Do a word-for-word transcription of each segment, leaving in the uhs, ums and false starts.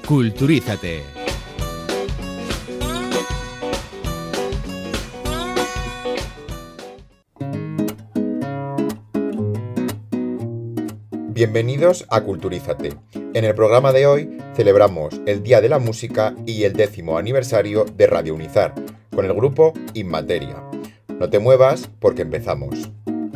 Culturízate. Bienvenidos a Culturízate. En el programa de hoy celebramos el Día de la Música y el décimo aniversario de Radio Unizar, con el grupo Inmateria. No te muevas porque empezamos.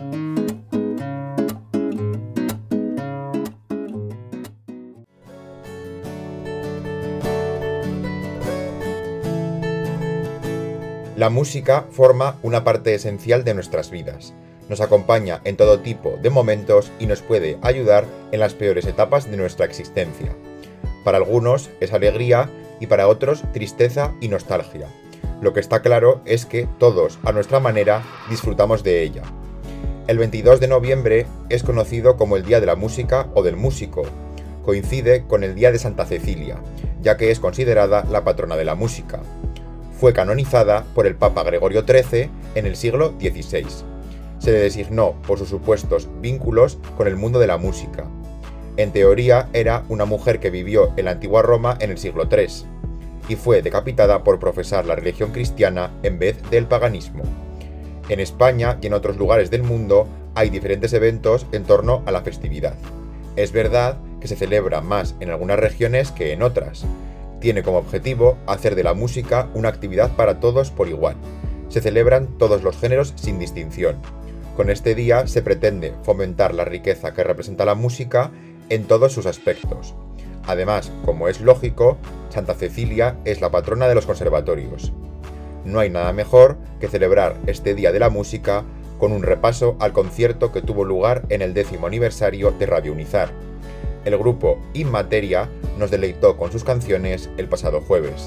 La música forma una parte esencial de nuestras vidas. Nos acompaña en todo tipo de momentos y nos puede ayudar en las peores etapas de nuestra existencia. Para algunos es alegría y para otros tristeza y nostalgia. Lo que está claro es que todos, a nuestra manera, disfrutamos de ella. El veintidós de noviembre es conocido como el Día de la Música o del Músico. Coincide con el Día de Santa Cecilia, ya que es considerada la patrona de la música. Fue canonizada por el Papa Gregorio trece en el siglo dieciséis. Se le designó por sus supuestos vínculos con el mundo de la música. En teoría era una mujer que vivió en la antigua Roma en el siglo tercero y fue decapitada por profesar la religión cristiana en vez del paganismo. En España y en otros lugares del mundo hay diferentes eventos en torno a la festividad. Es verdad que se celebra más en algunas regiones que en otras. Tiene como objetivo hacer de la música una actividad para todos por igual. Se celebran todos los géneros sin distinción. Con este día se pretende fomentar la riqueza que representa la música en todos sus aspectos. Además, como es lógico, Santa Cecilia es la patrona de los conservatorios. No hay nada mejor que celebrar este Día de la Música con un repaso al concierto que tuvo lugar en el décimo aniversario de Radio Unizar. El grupo Inmateria nos deleitó con sus canciones el pasado jueves.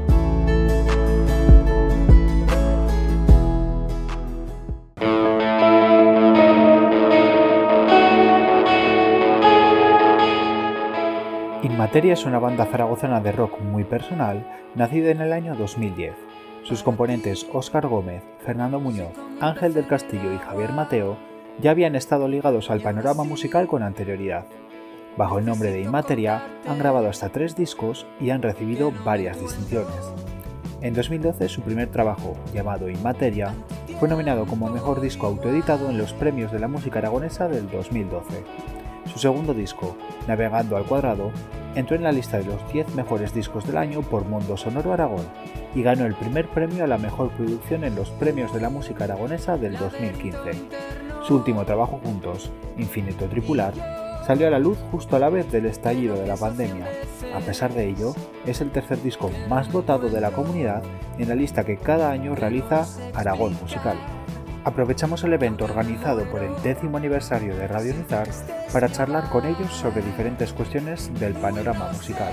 Inmateria es una banda zaragozana de rock muy personal, nacida en el año dos mil diez. Sus componentes Óscar Gómez, Fernando Muñoz, Ángel del Castillo y Javier Mateo ya habían estado ligados al panorama musical con anterioridad. Bajo el nombre de Inmateria han grabado hasta tres discos y han recibido varias distinciones. En dos mil doce su primer trabajo, llamado Inmateria, fue nominado como mejor disco autoeditado en los premios de la música aragonesa del dos mil doce. Su segundo disco, Navegando al Cuadrado, entró en la lista de los diez mejores discos del año por Mundo Sonoro Aragón y ganó el primer premio a la mejor producción en los premios de la música aragonesa del dos mil quince. Su último trabajo juntos, Infinito Tripular, salió a la luz justo a la vez del estallido de la pandemia. A pesar de ello, es el tercer disco más votado de la comunidad en la lista que cada año realiza Aragón Musical. Aprovechamos el evento organizado por el décimo aniversario de Radio Unizar para charlar con ellos sobre diferentes cuestiones del panorama musical.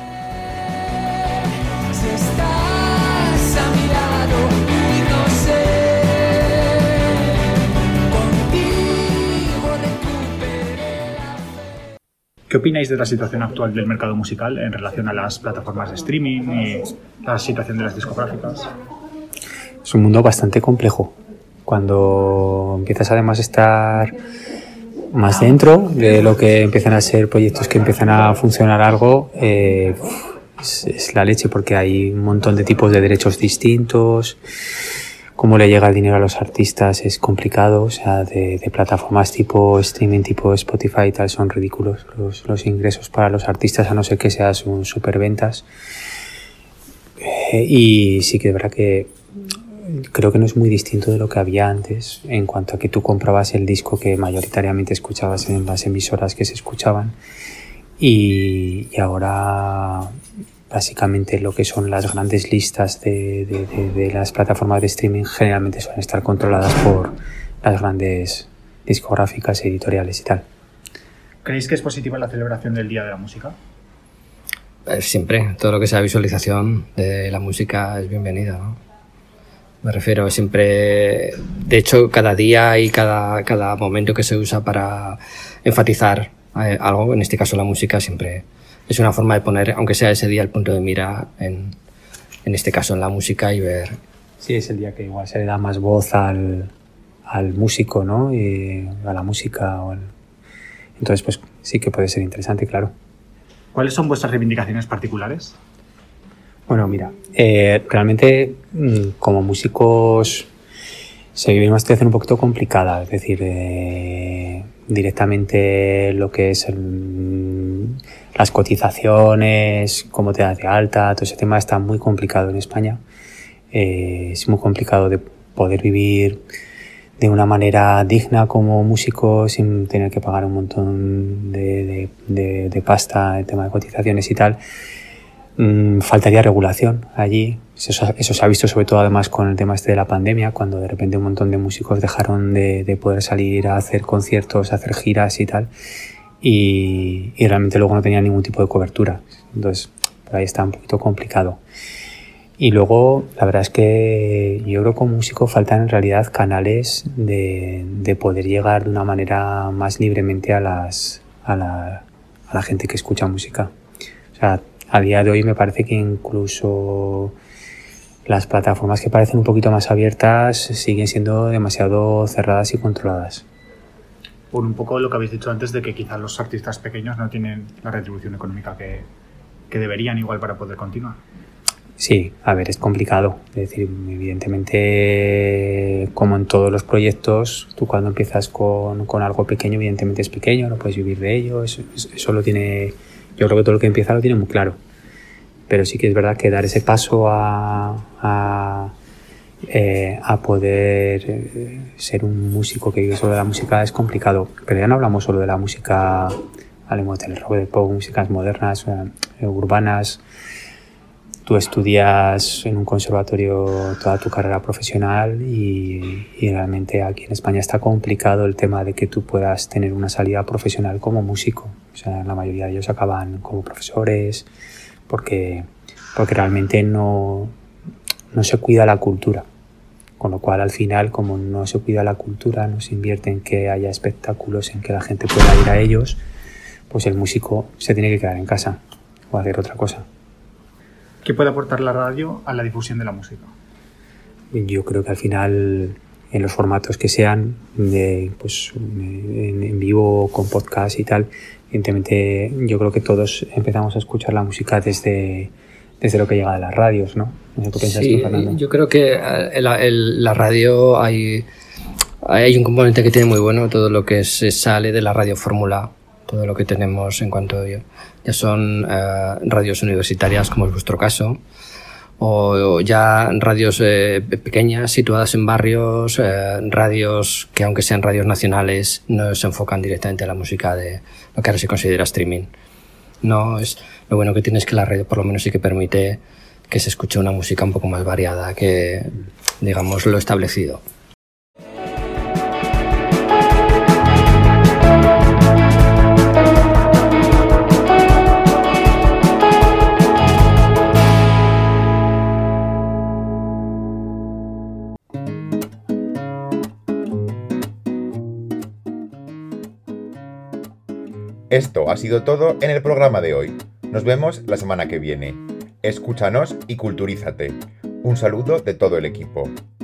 Si estás a mi lado y no sé, contigo recuperé la fe. ¿Qué opináis de la situación actual del mercado musical en relación a las plataformas de streaming y la situación de las discográficas? Es un mundo bastante complejo. Cuando empiezas además a estar más dentro de lo que empiezan a ser proyectos que empiezan a funcionar algo, eh, es, es la leche, porque hay un montón de tipos de derechos distintos. Cómo le llega el dinero a los artistas es complicado, o sea, de, de plataformas tipo streaming, tipo Spotify y tal, son ridículos los, los ingresos para los artistas, a no ser que seas un superventas. Eh, y sí que es verdad que creo que no es muy distinto de lo que había antes en cuanto a que tú comprabas el disco que mayoritariamente escuchabas en las emisoras que se escuchaban y, y ahora básicamente lo que son las grandes listas de, de, de, de las plataformas de streaming generalmente suelen estar controladas por las grandes discográficas, editoriales y tal. ¿Creéis que es positiva la celebración del Día de la Música? Eh, siempre, todo lo que sea visualización de la música es bienvenida, ¿no? Me refiero siempre, de hecho, cada día y cada, cada momento que se usa para enfatizar eh, algo, en este caso la música, siempre es una forma de poner, aunque sea ese día, el punto de mira en, en este caso en la música y ver. Sí, es el día que igual se le da más voz al, al músico, ¿no? Y a la música. O el... Entonces, pues sí que puede ser interesante, claro. ¿Cuáles son vuestras reivindicaciones particulares? Bueno, mira, eh, realmente como músicos se vive una situación un poquito complicada, es decir, eh, directamente lo que es el, las cotizaciones, cómo te das de alta, todo ese tema está muy complicado en España. Eh, es muy complicado de poder vivir de una manera digna como músico sin tener que pagar un montón de, de, de, de pasta, el tema de cotizaciones y tal. Mm, faltaría regulación allí. Eso, eso se ha visto sobre todo además con el tema este de la pandemia, cuando de repente un montón de músicos dejaron de, de poder salir a hacer conciertos, a hacer giras y tal, y, y realmente luego no tenían ningún tipo de cobertura. Entonces, por ahí está un poquito complicado. Y luego, la verdad es que yo creo que como músico faltan en realidad canales de, de poder llegar de una manera más libremente a, las, a, la, a la gente que escucha música. O sea, a día de hoy me parece que incluso las plataformas que parecen un poquito más abiertas siguen siendo demasiado cerradas y controladas. Por un poco lo que habéis dicho antes de que quizás los artistas pequeños no tienen la retribución económica que, que deberían igual para poder continuar. Sí, a ver, es complicado. Es decir, evidentemente, como en todos los proyectos, tú cuando empiezas con, con algo pequeño, evidentemente es pequeño, no puedes vivir de ello, eso, eso lo tiene... Yo creo que todo el que empieza lo tiene muy claro. Pero sí que es verdad que dar ese paso a, a, eh, a poder eh, ser un músico que vive solo de la música es complicado. Pero ya no hablamos solo de la música, hablemos del rock, del pop, músicas modernas, eh, urbanas. Tú estudias en un conservatorio toda tu carrera profesional y, y realmente aquí en España está complicado el tema de que tú puedas tener una salida profesional como músico. O sea, la mayoría de ellos acaban como profesores porque, porque realmente no, no se cuida la cultura. Con lo cual, al final, como no se cuida la cultura, no se invierte en que haya espectáculos, en que la gente pueda ir a ellos, pues el músico se tiene que quedar en casa o hacer otra cosa. ¿Qué puede aportar la radio a la difusión de la música? Yo creo que al final, en los formatos que sean, de, pues, en, en vivo, con podcast y tal, evidentemente yo creo que todos empezamos a escuchar la música desde, desde lo que llega de las radios, ¿no? No sé qué piensas Sí, tú, Fernando. yo creo que en la, en la radio hay, hay un componente que tiene muy bueno, todo lo que se sale de la radio fórmula, todo lo que tenemos en cuanto a ello. Ya son eh, radios universitarias, como es vuestro caso, o, o ya radios eh, pequeñas, situadas en barrios, eh, radios que aunque sean radios nacionales, no se enfocan directamente a la música de lo que ahora se considera streaming. No, es lo bueno que tiene es que la radio por lo menos sí que permite que se escuche una música un poco más variada que, digamos, lo establecido. Esto ha sido todo en el programa de hoy. Nos vemos la semana que viene. Escúchanos y culturízate. Un saludo de todo el equipo.